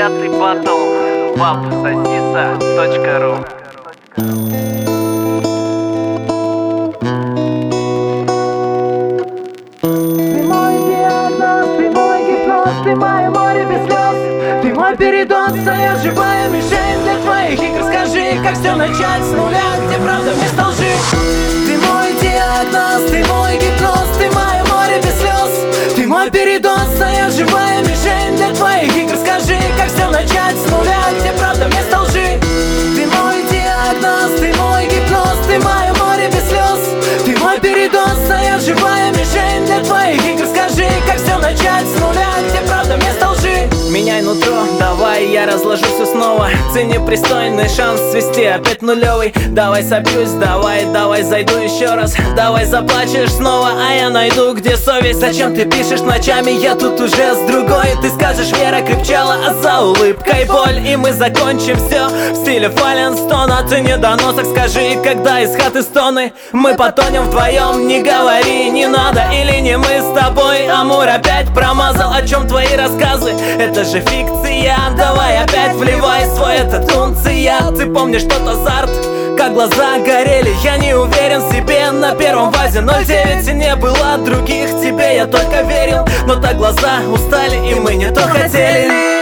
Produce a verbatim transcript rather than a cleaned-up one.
Пятый батл вапсосиса точка ру. Ты мой диагноз, ты мой гипноз, ты мое море без слез. Ты мой передоз, а я живая мишень для твоих игр. Скажи, как все начать с нуля, где правда вместо лжи. Ты мой диагноз, ты мой гипноз, ты мое море без слез. Ты мой передоз, а я живая мишень для твоих игр. Скажи, как все начать с нуля, где правда вместо лжи. Ты мой диагноз, ты мой гипноз, ты мое море без слез. Ты мой передоз, а я живая мишень для твоих игр. Скажи, как все начать с нуля, где правда вместо лжи. Меняй нутро, давай я разложу все снова. Цени пристойный шанс свести опять нулевый. Давай сопьюсь, давай, давай зайду еще раз. Давай заплачешь снова, а я найду, где совесть. Зачем ты пишешь ночами, я тут уже с другой. Ты скажешь, Вера крепчала, а за улыбкой боль. И мы закончим все в стиле Фален Стон. А ты недоносок, скажи, когда из хаты стоны. Мы потонем вдвоем, не говори, не надо. Или не мы с тобой, Амур опять промазал. О чем твои рассказы? Это же фикция. Давай опять вливай свой этот унция. Ты помнишь тот азарт, как глаза горели? Я не уверен в себе, на первом вазе ноль девять. И не было других, тебе я только верил. Но так глаза устали, и мы не то хотели.